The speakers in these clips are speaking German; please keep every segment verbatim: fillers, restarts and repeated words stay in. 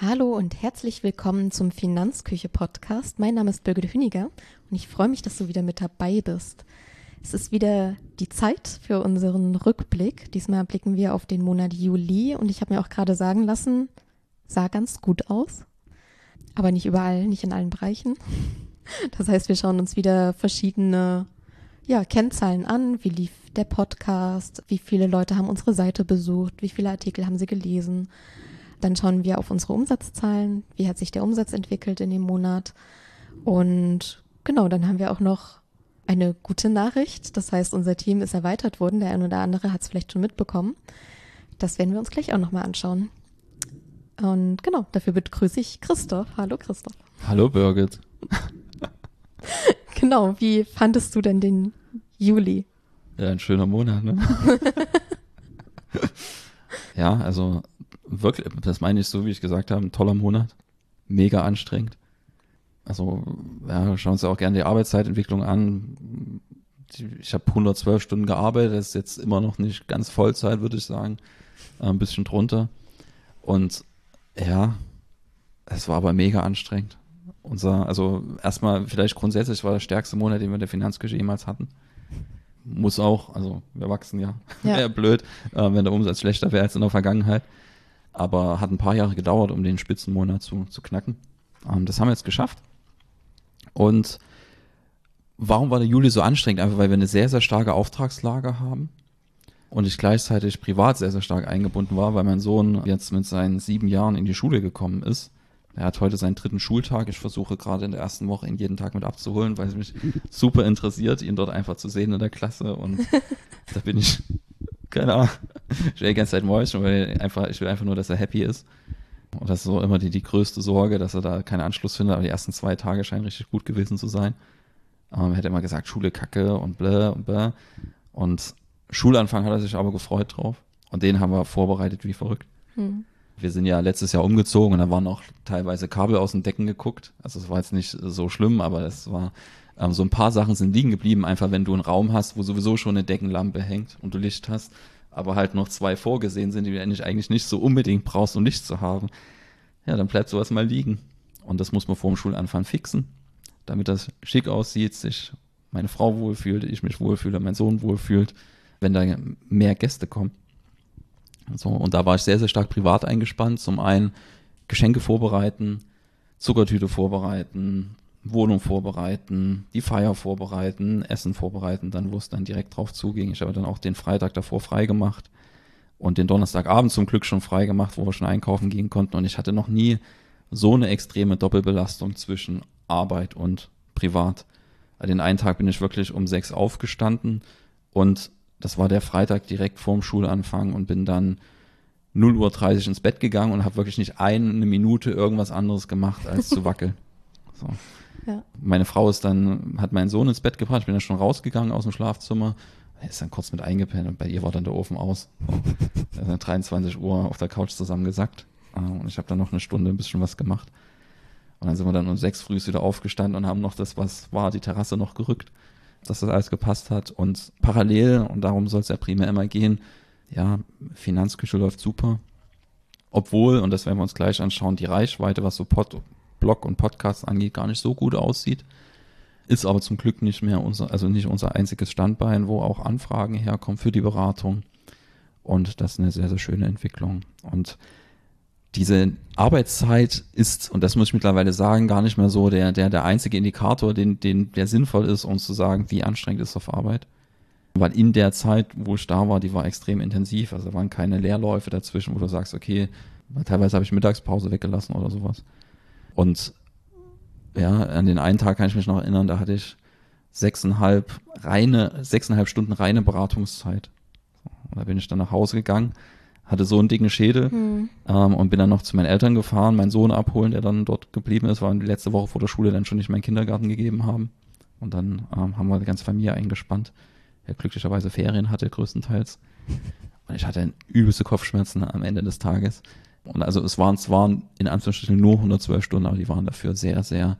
Hallo und herzlich willkommen zum Finanzküche-Podcast. Mein Name ist Birgit Hüniger und ich freue mich, dass du wieder mit dabei bist. Es ist wieder die Zeit für unseren Rückblick. Diesmal blicken wir auf den Monat Juli und ich habe mir auch gerade sagen lassen, sah ganz gut aus, aber nicht überall, nicht in allen Bereichen. Das heißt, wir schauen uns wieder verschiedene ja, Kennzahlen an. Wie lief der Podcast? Wie viele Leute haben unsere Seite besucht? Wie viele Artikel haben sie gelesen? Dann schauen wir auf unsere Umsatzzahlen. Wie hat sich der Umsatz entwickelt in dem Monat? Und genau, dann haben wir auch noch eine gute Nachricht. Das heißt, unser Team ist erweitert worden. Der ein oder andere hat es vielleicht schon mitbekommen. Das werden wir uns gleich auch nochmal anschauen. Und genau, dafür begrüße ich Christoph. Hallo Christoph. Hallo Birgit. Genau, wie fandest du denn den Juli? Ja, ein schöner Monat, ne? Ja, also wirklich, das meine ich so, wie ich gesagt habe, ein toller Monat. Mega anstrengend. Also, ja, schauen uns ja auch gerne die Arbeitszeitentwicklung an. Ich habe hundertzwölf Stunden gearbeitet, das ist jetzt immer noch nicht ganz Vollzeit, würde ich sagen. Ein bisschen drunter. Und ja, es war aber mega anstrengend. Unser, also erstmal vielleicht grundsätzlich war der stärkste Monat, den wir in der Finanzküche jemals hatten. Muss auch, also wir wachsen ja, ja. Wäre blöd, äh, wenn der Umsatz schlechter wäre als in der Vergangenheit. Aber hat ein paar Jahre gedauert, um den Spitzenmonat zu, zu knacken. Ähm, das haben wir jetzt geschafft. Und warum war der Juli so anstrengend? Einfach weil wir eine sehr, sehr starke Auftragslage haben und ich gleichzeitig privat sehr, sehr stark eingebunden war, weil mein Sohn jetzt mit seinen sieben Jahren in die Schule gekommen ist. Er hat heute seinen dritten Schultag. Ich versuche gerade in der ersten Woche ihn jeden Tag mit abzuholen, weil es mich super interessiert, ihn dort einfach zu sehen in der Klasse. Und da bin ich, keine Ahnung, ich will die ganze Zeit Mäuschen, weil einfach, ich will einfach nur, dass er happy ist. Und das ist so immer die, die größte Sorge, dass er da keinen Anschluss findet. Aber die ersten zwei Tage scheinen richtig gut gewesen zu sein. Ähm, er hätte immer gesagt, Schule kacke und bläh und bläh. Und Schulanfang hat er sich aber gefreut drauf. Und den haben wir vorbereitet wie verrückt. Hm. Wir sind ja letztes Jahr umgezogen und da waren auch teilweise Kabel aus den Decken geguckt. Also es war jetzt nicht so schlimm, aber es war, ähm, so ein paar Sachen sind liegen geblieben. Einfach wenn du einen Raum hast, wo sowieso schon eine Deckenlampe hängt und du Licht hast, aber halt noch zwei vorgesehen sind, die du eigentlich nicht so unbedingt brauchst, um Licht zu haben. Ja, dann bleibt sowas mal liegen. Und das muss man vor dem Schulanfang fixen, damit das schick aussieht, sich meine Frau wohlfühlt, ich mich wohlfühle, mein Sohn wohlfühlt, wenn da mehr Gäste kommen. So, und da war ich sehr, sehr stark privat eingespannt. Zum einen Geschenke vorbereiten, Zuckertüte vorbereiten, Wohnung vorbereiten, die Feier vorbereiten, Essen vorbereiten, dann wo es dann direkt drauf zuging. Ich habe dann auch den Freitag davor frei gemacht und den Donnerstagabend zum Glück schon frei gemacht, wo wir schon einkaufen gehen konnten. Und ich hatte noch nie so eine extreme Doppelbelastung zwischen Arbeit und privat. Den einen Tag bin ich wirklich um sechs aufgestanden und das war der Freitag direkt vorm Schulanfang und bin dann null Uhr dreißig ins Bett gegangen und habe wirklich nicht eine Minute irgendwas anderes gemacht, als zu wackeln. So. Ja. Meine Frau ist dann, hat meinen Sohn ins Bett gebracht, ich bin dann schon rausgegangen aus dem Schlafzimmer, er ist dann kurz mit eingepennt und bei ihr war dann der Ofen aus. Er ist dann dreiundzwanzig Uhr auf der Couch zusammengesackt und ich habe dann noch eine Stunde ein bisschen was gemacht. Und dann sind wir dann um sechs früh wieder aufgestanden und haben noch das, was war, die Terrasse noch gerückt, dass das alles gepasst hat und parallel, und darum soll es ja primär immer gehen, ja, Finanzküche läuft super, obwohl, und das werden wir uns gleich anschauen, die Reichweite, was so Pod, Blog und Podcasts angeht, gar nicht so gut aussieht, ist aber zum Glück nicht mehr unser, also nicht unser einziges Standbein, wo auch Anfragen herkommen für die Beratung und das ist eine sehr, sehr schöne Entwicklung und diese Arbeitszeit ist, und das muss ich mittlerweile sagen, gar nicht mehr so der, der, der einzige Indikator, den, den, der sinnvoll ist, um zu sagen, wie anstrengend ist es auf Arbeit. Weil in der Zeit, wo ich da war, die war extrem intensiv. Also da waren keine Leerläufe dazwischen, wo du sagst, okay, teilweise habe ich Mittagspause weggelassen oder sowas. Und ja, an den einen Tag kann ich mich noch erinnern, da hatte ich sechseinhalb reine, sechseinhalb Stunden reine Beratungszeit. Und da bin ich dann nach Hause gegangen, hatte so einen dicken Schädel hm. ähm, und bin dann noch zu meinen Eltern gefahren, meinen Sohn abholen, der dann dort geblieben ist, weil wir die letzte Woche vor der Schule dann schon nicht mehr in den Kindergarten gegeben haben. Und dann ähm, haben wir die ganze Familie eingespannt, der glücklicherweise Ferien hatte größtenteils. Und ich hatte übelste Kopfschmerzen am Ende des Tages. Und also es waren zwar in Anführungsstrichen nur hundertzwölf Stunden, aber die waren dafür sehr, sehr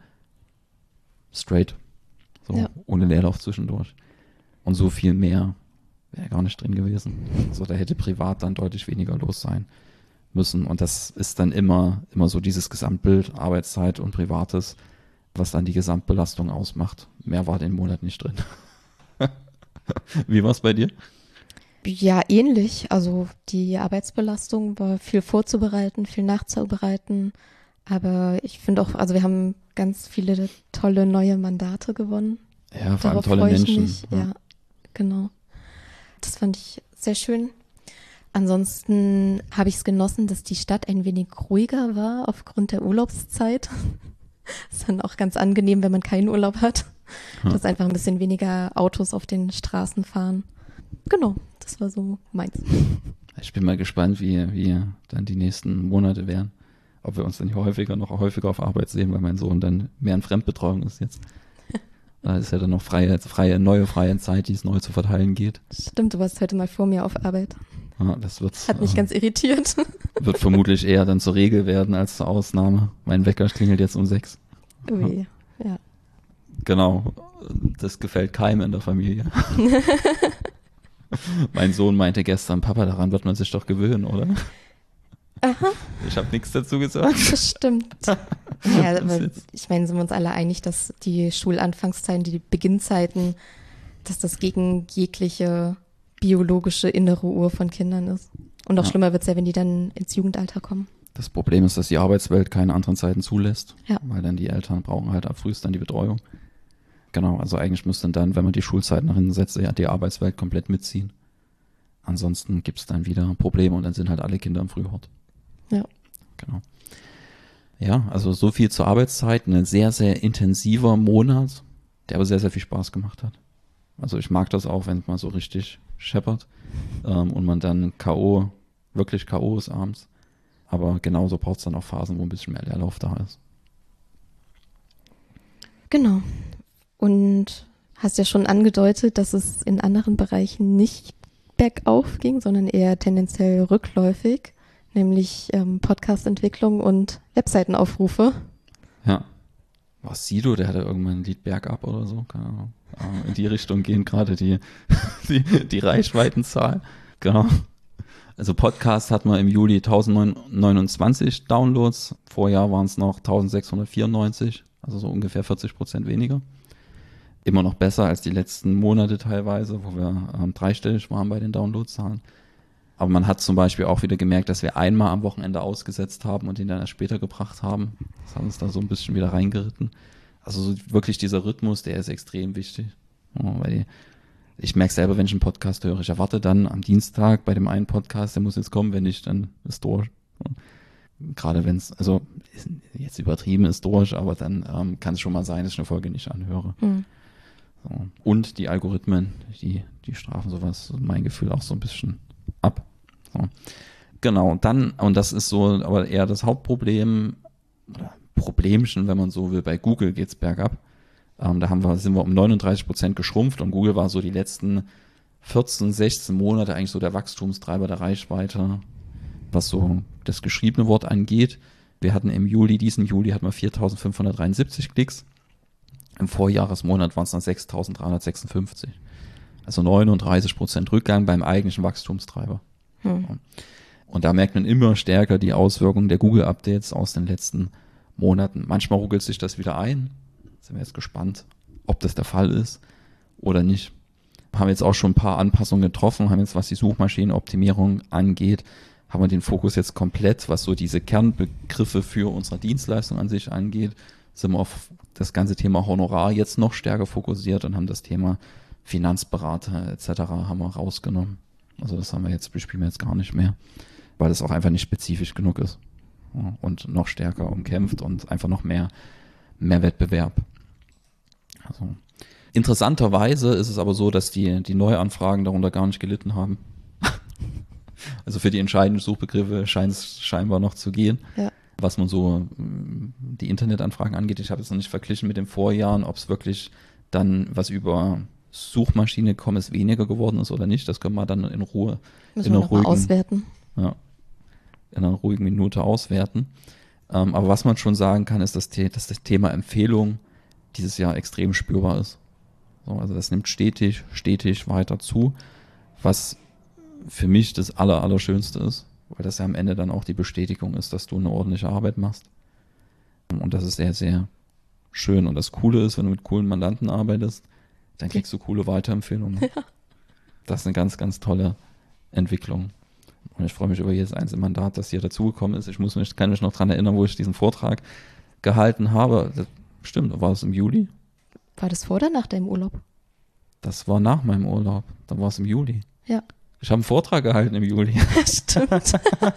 straight. So, ja. Ohne Leerlauf zwischendurch. Und so viel mehr wäre gar nicht drin gewesen. Also da hätte privat dann deutlich weniger los sein müssen. Und das ist dann immer, immer so dieses Gesamtbild, Arbeitszeit und Privates, was dann die Gesamtbelastung ausmacht. Mehr war den Monat nicht drin. Wie war es bei dir? Ja, ähnlich. Also die Arbeitsbelastung war viel vorzubereiten, viel nachzubereiten. Aber ich finde auch, also wir haben ganz viele tolle neue Mandate gewonnen. Ja, vor allem Darauf tolle freue ich Menschen. mich. Ja. ja, genau. Das fand ich sehr schön. Ansonsten habe ich es genossen, dass die Stadt ein wenig ruhiger war aufgrund der Urlaubszeit. Ist dann auch ganz angenehm, wenn man keinen Urlaub hat, Ja. dass einfach ein bisschen weniger Autos auf den Straßen fahren. Genau, das war so meins. Ich bin mal gespannt, wie, wie dann die nächsten Monate werden. Ob wir uns dann häufiger, noch häufiger auf Arbeit sehen, weil mein Sohn dann mehr in Fremdbetreuung ist jetzt. Da ist ja dann noch freie, freie, neue freie Zeit, die es neu zu verteilen geht. Stimmt, du warst heute mal vor mir auf Arbeit. Ja, das wird, Hat mich äh, ganz irritiert. wird vermutlich eher dann zur Regel werden als zur Ausnahme. Mein Wecker klingelt jetzt um sechs. Ui, ja. Genau, das gefällt keinem in der Familie. Mein Sohn meinte gestern, Papa, daran wird man sich doch gewöhnen, oder? Aha, Ich habe nichts dazu gesagt. das stimmt. Ja, Das aber jetzt- ich meine, sind wir uns alle einig, dass die Schulanfangszeiten, die Beginnzeiten, dass das gegen jegliche biologische innere Uhr von Kindern ist. Und noch Ja. schlimmer wird es ja, wenn die dann ins Jugendalter kommen. Das Problem ist, dass die Arbeitswelt keine anderen Zeiten zulässt, Ja. weil dann die Eltern brauchen halt ab frühest dann die Betreuung. Genau, also eigentlich müsste dann, wenn man die Schulzeit nach hinten setzt, ja die Arbeitswelt komplett mitziehen. Ansonsten gibt es dann wieder Probleme und dann sind halt alle Kinder im Frühhort. Ja. Genau. Ja, also so viel zur Arbeitszeit, ein sehr, sehr intensiver Monat, der aber sehr, sehr viel Spaß gemacht hat. Also ich mag das auch, wenn es mal so richtig scheppert ähm, und man dann K O, wirklich K O ist abends. Aber genauso braucht es dann auch Phasen, wo ein bisschen mehr Leerlauf da ist. Genau. Und hast ja schon angedeutet, dass es in anderen Bereichen nicht bergauf ging, sondern eher tendenziell rückläufig, nämlich ähm, Podcast-Entwicklung und Webseitenaufrufe. Ja. Was Sido, der hatte irgendwann ein Lied Bergab oder so, keine Ahnung. Aber in die Richtung gehen gerade die, die, die Reichweitenzahl. Genau. Also Podcast hatten wir im Juli tausendneunundzwanzig Downloads. Vorjahr waren es noch eintausendsechshundertvierundneunzig, also so ungefähr vierzig Prozent weniger. Immer noch besser als die letzten Monate teilweise, wo wir ähm, dreistellig waren bei den Downloadzahlen. Aber man hat zum Beispiel auch wieder gemerkt, dass wir einmal am Wochenende ausgesetzt haben und den dann erst später gebracht haben. Das hat uns da so ein bisschen wieder reingeritten. Also so wirklich dieser Rhythmus, der ist extrem wichtig. Ja, weil die, ich merke selber, wenn ich einen Podcast höre, ich erwarte dann am Dienstag bei dem einen Podcast, der muss jetzt kommen, wenn nicht, dann ist durch. Und gerade wenn es, also ist jetzt übertrieben ist durch, aber dann ähm, kann es schon mal sein, dass ich eine Folge nicht anhöre. Hm. So. Und die Algorithmen, die, die strafen sowas, mein Gefühl, auch so ein bisschen ab. So. Genau, und dann, und das ist so, aber eher das Hauptproblem, oder Problemchen, wenn man so will, bei Google geht's bergab. Ähm, da haben wir, sind wir um neununddreißig Prozent geschrumpft und Google war so die letzten vierzehn, sechzehn Monate eigentlich so der Wachstumstreiber der Reichweite, was so das geschriebene Wort angeht. Wir hatten im Juli, diesen Juli hatten wir viertausendfünfhundertdreiundsiebzig Klicks. Im Vorjahresmonat waren es dann sechstausenddreihundertsechsundfünfzig. Also neununddreißig Prozent Rückgang beim eigentlichen Wachstumstreiber. Hm. Und da merkt man immer stärker die Auswirkungen der Google-Updates aus den letzten Monaten. Manchmal ruckelt sich das wieder ein. Sind wir jetzt gespannt, ob das der Fall ist oder nicht. Haben jetzt auch schon ein paar Anpassungen getroffen, haben jetzt, was die Suchmaschinenoptimierung angeht, haben wir den Fokus jetzt komplett, was so diese Kernbegriffe für unsere Dienstleistung an sich angeht, sind wir auf das ganze Thema Honorar jetzt noch stärker fokussiert und haben das Thema Finanzberater et cetera haben wir rausgenommen. Also das haben wir jetzt, bespielen wir jetzt gar nicht mehr, weil es auch einfach nicht spezifisch genug ist. Ja, und noch stärker umkämpft und einfach noch mehr, mehr Wettbewerb. Also, interessanterweise ist es aber so, dass die, die Neuanfragen darunter gar nicht gelitten haben. Also für die entscheidenden Suchbegriffe scheint es scheinbar noch zu gehen. Ja. Was man so die Internetanfragen angeht, ich habe es noch nicht verglichen mit den Vorjahren, ob es wirklich dann was über Suchmaschine kommen, es weniger geworden ist oder nicht. Das können wir dann in Ruhe, Müssen in wir einer noch mal ruhigen, auswerten. ja, in einer ruhigen Minute auswerten. Ähm, aber was man schon sagen kann, ist, dass, die, dass das Thema Empfehlung dieses Jahr extrem spürbar ist. So, also das nimmt stetig, stetig weiter zu, was für mich das Aller, Allerschönste ist. weil das ja am Ende dann auch die Bestätigung ist, dass du eine ordentliche Arbeit machst. Und das ist sehr, sehr schön. Und das Coole ist, wenn du mit coolen Mandanten arbeitest, dann kriegst du coole Weiterempfehlungen. Ja. Das ist eine ganz, ganz tolle Entwicklung. Und ich freue mich über jedes einzelne Mandat, das hier dazugekommen ist. Ich muss mich, kann mich noch daran erinnern, wo ich diesen Vortrag gehalten habe. Das, stimmt, war es im Juli? War das vor oder nach deinem Urlaub? Das war nach meinem Urlaub. Dann war es im Juli. Ja. Ich habe einen Vortrag gehalten im Juli. Stimmt.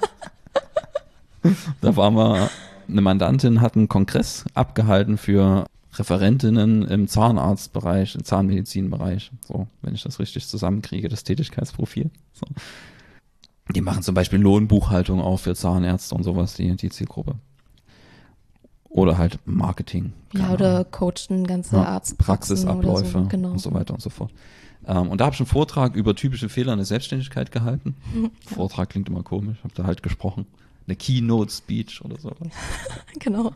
Da waren wir, eine Mandantin hat einen Kongress abgehalten für Referentinnen im Zahnarztbereich, im Zahnmedizinbereich. So, wenn ich das richtig zusammenkriege, das Tätigkeitsprofil. So. Die machen zum Beispiel Lohnbuchhaltung auch für Zahnärzte und sowas, die, die Zielgruppe. Oder halt Marketing. Ja, oder coachen ganze ja, Arztpraxen Praxisabläufe oder so. Genau. Und so weiter und so fort. Ähm, und da habe ich einen Vortrag über typische Fehler in der Selbstständigkeit gehalten. Ja. Vortrag klingt immer komisch, habe da halt gesprochen. Eine Keynote-Speech oder sowas. Genau.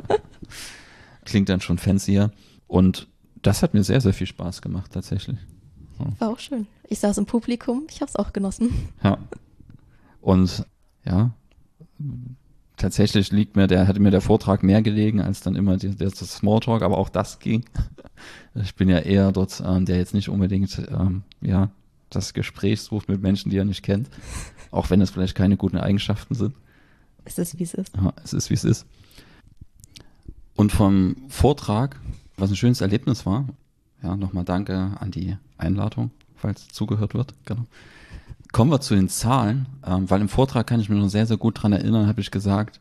Klingt dann schon fancier. Und das hat mir sehr, sehr viel Spaß gemacht, tatsächlich. Ja. War auch schön. Ich saß im Publikum, ich habe es auch genossen. Ja. Und ja, tatsächlich liegt mir der, hatte mir der Vortrag mehr gelegen als dann immer die, der, das Smalltalk, aber auch das ging. Ich bin ja eher dort, ähm, der jetzt nicht unbedingt ähm, ja, das Gespräch sucht mit Menschen, die er nicht kennt, auch wenn es vielleicht keine guten Eigenschaften sind. Es ist, wie es ist. Ja, es ist, wie es ist. Und vom Vortrag, was ein schönes Erlebnis war, ja, nochmal danke an die Einladung, falls zugehört wird, genau. Kommen wir zu den Zahlen, ähm, weil im Vortrag kann ich mich noch sehr, sehr gut dran erinnern, habe ich gesagt,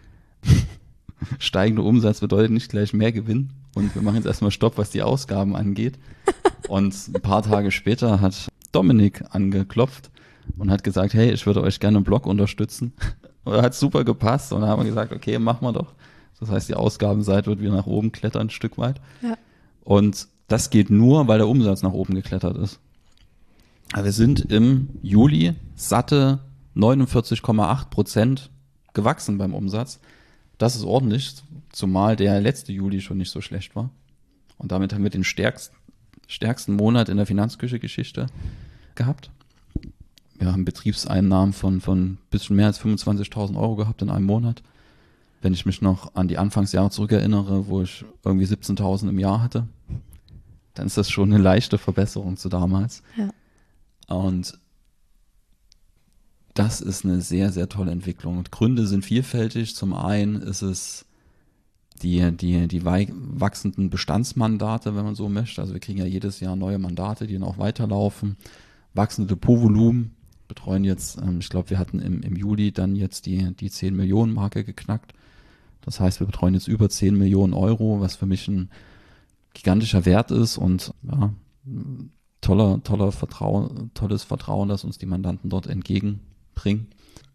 steigender Umsatz bedeutet nicht gleich mehr Gewinn und wir machen jetzt erstmal Stopp, was die Ausgaben angeht. Und ein paar Tage später hat Dominik angeklopft und hat gesagt, hey, ich würde euch gerne im Blog unterstützen. Und hat super gepasst und dann haben wir gesagt, okay, machen wir doch. Das heißt, die Ausgabenseite wird wieder nach oben klettern, ein Stück weit. Ja. Und das geht nur, weil der Umsatz nach oben geklettert ist. Wir sind im Juli satte neunundvierzig Komma acht Prozent gewachsen beim Umsatz. Das ist ordentlich, zumal der letzte Juli schon nicht so schlecht war. Und damit haben wir den stärksten, stärksten Monat in der Finanzküche-Geschichte gehabt. Wir haben Betriebseinnahmen von, von ein bisschen mehr als fünfundzwanzigtausend Euro gehabt in einem Monat. Wenn ich mich noch an die Anfangsjahre zurückerinnere, wo ich irgendwie siebzehntausend im Jahr hatte, dann ist das schon eine leichte Verbesserung zu damals. Ja. Und das ist eine sehr, sehr tolle Entwicklung. Und Gründe sind vielfältig. Zum einen ist es die, die, die wachsenden Bestandsmandate, wenn man so möchte. Also wir kriegen ja jedes Jahr neue Mandate, die dann auch weiterlaufen. Wachsende Depotvolumen, betreuen jetzt, ähm, ich glaube, wir hatten im, im Juli dann jetzt die, die zehn Millionen Marke geknackt. Das heißt, wir betreuen jetzt über zehn Millionen Euro, was für mich ein gigantischer Wert ist und ja, toller, toller Vertrauen, tolles Vertrauen, das uns die Mandanten dort entgegenbringen.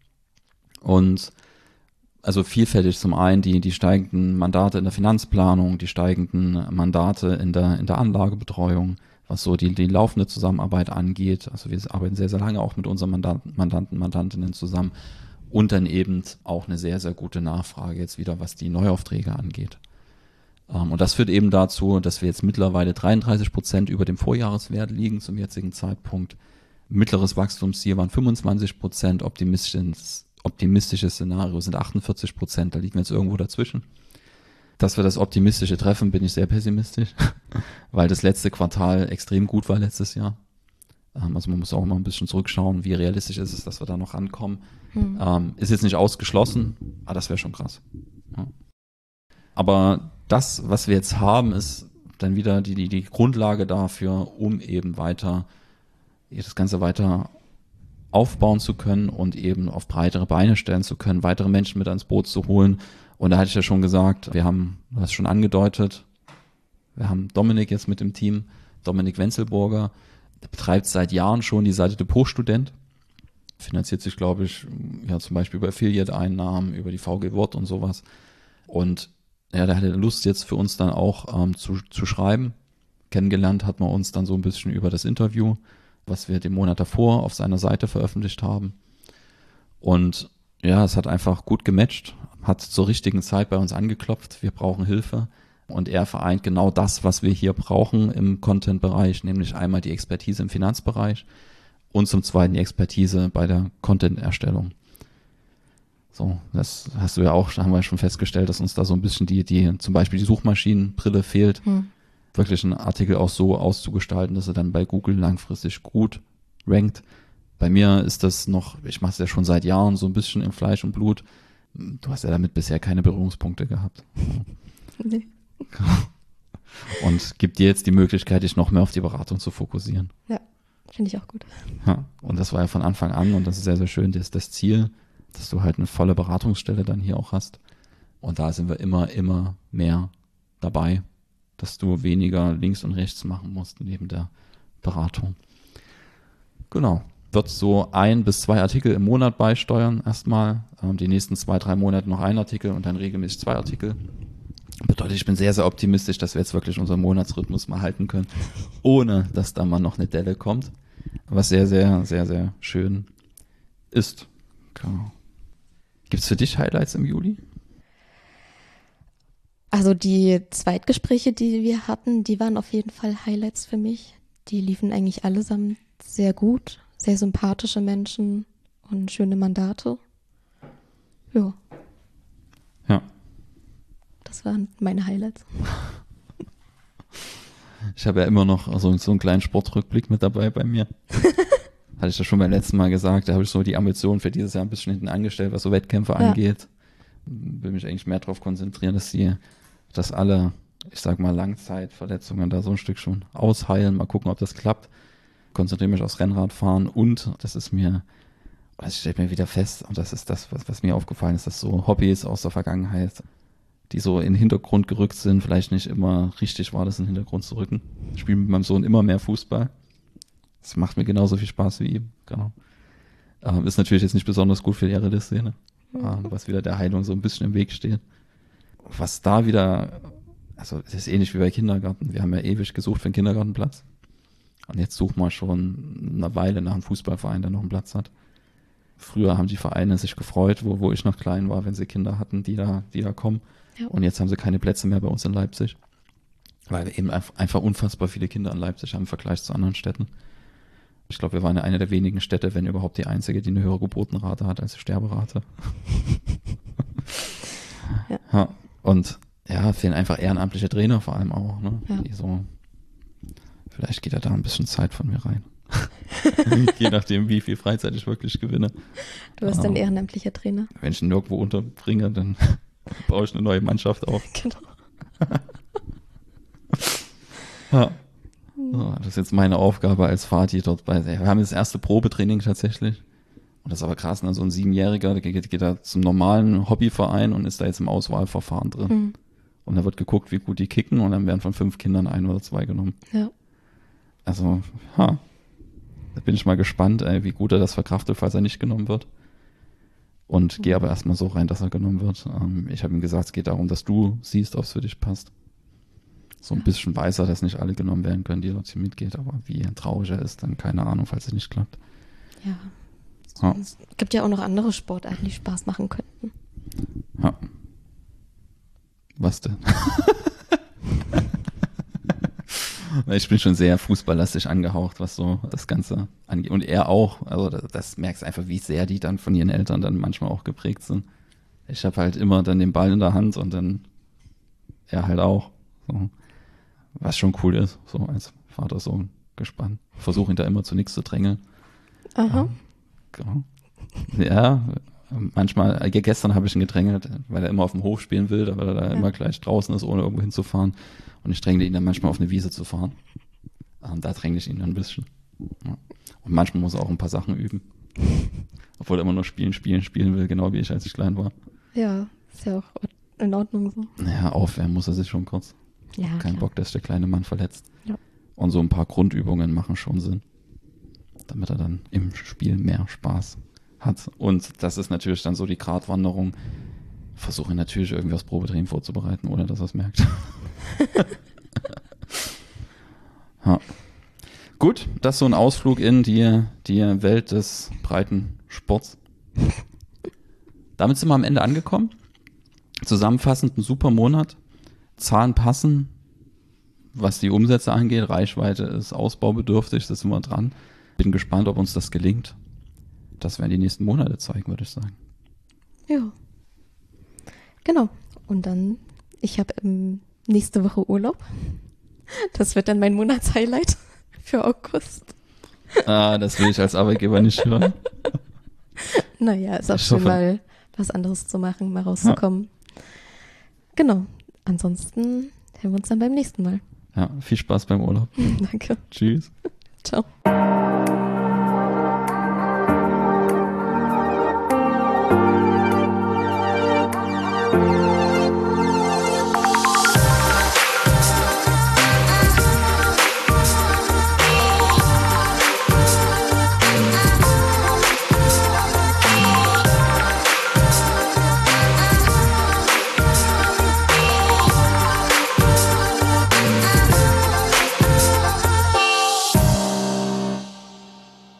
Und also vielfältig zum einen die, die steigenden Mandate in der Finanzplanung, die steigenden Mandate in der, in der Anlagebetreuung, was so die, die laufende Zusammenarbeit angeht. Also wir arbeiten sehr, sehr lange auch mit unseren Mandanten, Mandanten, Mandantinnen zusammen und dann eben auch eine sehr, sehr gute Nachfrage jetzt wieder, was die Neuaufträge angeht. Und das führt eben dazu, dass wir jetzt mittlerweile dreiunddreißig Prozent über dem Vorjahreswert liegen zum jetzigen Zeitpunkt. Mittleres Wachstumsziel waren fünfundzwanzig Prozent, optimistisches, optimistisches Szenario sind achtundvierzig Prozent, da liegen wir jetzt irgendwo dazwischen. Dass wir das Optimistische treffen, bin ich sehr pessimistisch, weil das letzte Quartal extrem gut war letztes Jahr. Also man muss auch mal ein bisschen zurückschauen, wie realistisch ist es, dass wir da noch rankommen. Hm. Ähm, ist jetzt nicht ausgeschlossen, aber das wäre schon krass. Ja. Aber das, was wir jetzt haben, ist dann wieder die, die, die Grundlage dafür, um eben weiter, das Ganze weiter aufbauen zu können und eben auf breitere Beine stellen zu können, weitere Menschen mit ans Boot zu holen. Und da hatte ich ja schon gesagt, wir haben, du hast schon angedeutet, wir haben Dominik jetzt mit dem Team, Dominik Wenzelburger, der betreibt seit Jahren schon die Seite Depotstudent, finanziert sich, glaube ich, ja zum Beispiel über Affiliate-Einnahmen, über die V G Wort und sowas. Und ja, da hatte er Lust jetzt für uns dann auch ähm, zu, zu schreiben. Kennengelernt hat man uns dann so ein bisschen über das Interview, was wir den Monat davor auf seiner Seite veröffentlicht haben. Und ja, es hat einfach gut gematcht, hat zur richtigen Zeit bei uns angeklopft, wir brauchen Hilfe. Und er vereint genau das, was wir hier brauchen im Content-Bereich, nämlich einmal die Expertise im Finanzbereich und zum Zweiten die Expertise bei der Content-Erstellung. So, das hast du ja auch, haben wir schon festgestellt, dass uns da so ein bisschen die, die, zum Beispiel die Suchmaschinenbrille fehlt, hm. wirklich einen Artikel auch so auszugestalten, dass er dann bei Google langfristig gut rankt. Bei mir ist das noch, ich mache es ja schon seit Jahren so ein bisschen in Fleisch und Blut. Du hast ja damit bisher keine Berührungspunkte gehabt. Nee. Und gibt dir jetzt die Möglichkeit, dich noch mehr auf die Beratung zu fokussieren. Ja, finde ich auch gut. Ja, und das war ja von Anfang an und das ist sehr, sehr schön, das ist das Ziel, dass du halt eine volle Beratungsstelle dann hier auch hast. Und da sind wir immer, immer mehr dabei, dass du weniger links und rechts machen musst neben der Beratung. Genau. Wird so ein bis zwei Artikel im Monat beisteuern erstmal. Ähm, die nächsten zwei, drei Monate noch ein Artikel und dann regelmäßig zwei Artikel. Bedeutet, ich bin sehr, sehr optimistisch, dass wir jetzt wirklich unseren Monatsrhythmus mal halten können, ohne dass da mal noch eine Delle kommt. Was sehr, sehr, sehr, sehr schön ist. Genau. Gibt es für dich Highlights im Juli? Also die Zweitgespräche, die wir hatten, die waren auf jeden Fall Highlights für mich. Die liefen eigentlich allesamt sehr gut. Sehr sympathische Menschen und schöne Mandate. Ja. Ja. Das waren meine Highlights. Ich habe ja immer noch so, so einen kleinen Sportrückblick mit dabei bei mir. Hatte ich das schon beim letzten Mal gesagt. Da habe ich so die Ambitionen für dieses Jahr ein bisschen hinten angestellt, was so Wettkämpfe ja. angeht. Will mich eigentlich mehr darauf konzentrieren, dass die, dass alle, ich sag mal, Langzeitverletzungen da so ein Stück schon ausheilen. Mal gucken, ob das klappt. Konzentriere mich aufs Rennradfahren und das ist mir, das stellt mir wieder fest, und das ist das, was, was mir aufgefallen ist, dass so Hobbys aus der Vergangenheit, die so in den Hintergrund gerückt sind, vielleicht nicht immer richtig war, das in den Hintergrund zu rücken. Ich spiele mit meinem Sohn immer mehr Fußball. Das macht mir genauso viel Spaß wie ihm, genau. Ähm, ist natürlich jetzt nicht besonders gut für die R L S-Szene, ähm, was wieder der Heilung so ein bisschen im Weg steht. Was da wieder, also das ist ähnlich wie bei Kindergarten. Wir haben ja ewig gesucht für einen Kindergartenplatz. Und jetzt sucht man schon eine Weile nach einem Fußballverein, der noch einen Platz hat. Früher haben die Vereine sich gefreut, wo, wo ich noch klein war, wenn sie Kinder hatten, die da, die da kommen. Ja. Und jetzt haben sie keine Plätze mehr bei uns in Leipzig. Weil wir eben einfach unfassbar viele Kinder in Leipzig haben im Vergleich zu anderen Städten. Ich glaube, wir waren ja eine der wenigen Städte, wenn überhaupt die einzige, die eine höhere Geburtenrate hat als die Sterberate. Ja. Ja. Und ja, fehlen einfach ehrenamtliche Trainer vor allem auch, ne? Ja. Die so, vielleicht geht ja da ein bisschen Zeit von mir rein. Je nachdem, wie viel Freizeit ich wirklich gewinne. Du bist ein ehrenamtlicher Trainer. Wenn ich ihn nirgendwo unterbringe, dann baue ich eine neue Mannschaft auf. Genau. Ja. So, das ist jetzt meine Aufgabe als Vati dort bei. Wir haben das erste Probetraining tatsächlich. Und das ist aber krass, ne? So ein Siebenjähriger, der geht, geht da zum normalen Hobbyverein und ist da jetzt im Auswahlverfahren drin. Mhm. Und da wird geguckt, wie gut die kicken und dann werden von fünf Kindern ein oder zwei genommen. Ja. Also, ha. Da bin ich mal gespannt, ey, wie gut er das verkraftet, falls er nicht genommen wird. Und mhm. gehe aber erstmal so rein, dass er genommen wird. Ähm, ich habe ihm gesagt, es geht darum, dass du siehst, ob es für dich passt. So ein bisschen weiß er, dass nicht alle genommen werden können, die dort hier mitgeht, aber wie traurig er ist, dann keine Ahnung, falls es nicht klappt. Ja. Ja. Es gibt ja auch noch andere Sportarten, die Spaß machen könnten. Ja. Was denn? Ich bin schon sehr fußballlastig angehaucht, was so das Ganze angeht. Und er auch. Also das, das merkst einfach, wie sehr die dann von ihren Eltern dann manchmal auch geprägt sind. Ich habe halt immer dann den Ball in der Hand und dann er halt auch. So. Was schon cool ist, so als Vater-Sohn gespannt. Versuche ihn da immer zu nichts zu drängeln. Aha. Ähm, genau. Ja, manchmal, gestern habe ich ihn gedrängelt, weil er immer auf dem Hof spielen will, weil er da ja. immer gleich draußen ist, ohne irgendwo hinzufahren. Und ich dränge ihn dann manchmal auf eine Wiese zu fahren. Ähm, da dränge ich ihn dann ein bisschen. Ja. Und manchmal muss er auch ein paar Sachen üben. Obwohl er immer nur spielen, spielen, spielen will, genau wie ich, als ich klein war. Ja, ist ja auch in Ordnung so. Naja, aufwärmen muss er sich schon kurz. Ja, Kein klar. Bock, dass der kleine Mann verletzt. Ja. Und so ein paar Grundübungen machen schon Sinn. Damit er dann im Spiel mehr Spaß hat. Und das ist natürlich dann so die Gratwanderung. Versuche natürlich irgendwie aufs Probetraining vorzubereiten, ohne dass er es merkt. Ja. Gut, das ist so ein Ausflug in die, die Welt des breiten Sports. Damit sind wir am Ende angekommen. Zusammenfassend ein super Monat. Zahlen passen, was die Umsätze angeht. Reichweite ist ausbaubedürftig, da sind wir dran. Bin gespannt, ob uns das gelingt. Das werden die nächsten Monate zeigen, würde ich sagen. Ja. Genau. Und dann, ich habe ähm, nächste Woche Urlaub. Das wird dann mein Monatshighlight für August. Ah, das will ich als Arbeitgeber nicht hören. Naja, ist auch Ich schön, hoffe. mal was anderes zu machen, mal rauszukommen. Ja. Genau. Ansonsten hören wir uns dann beim nächsten Mal. Ja, viel Spaß beim Urlaub. Danke. Tschüss. Ciao.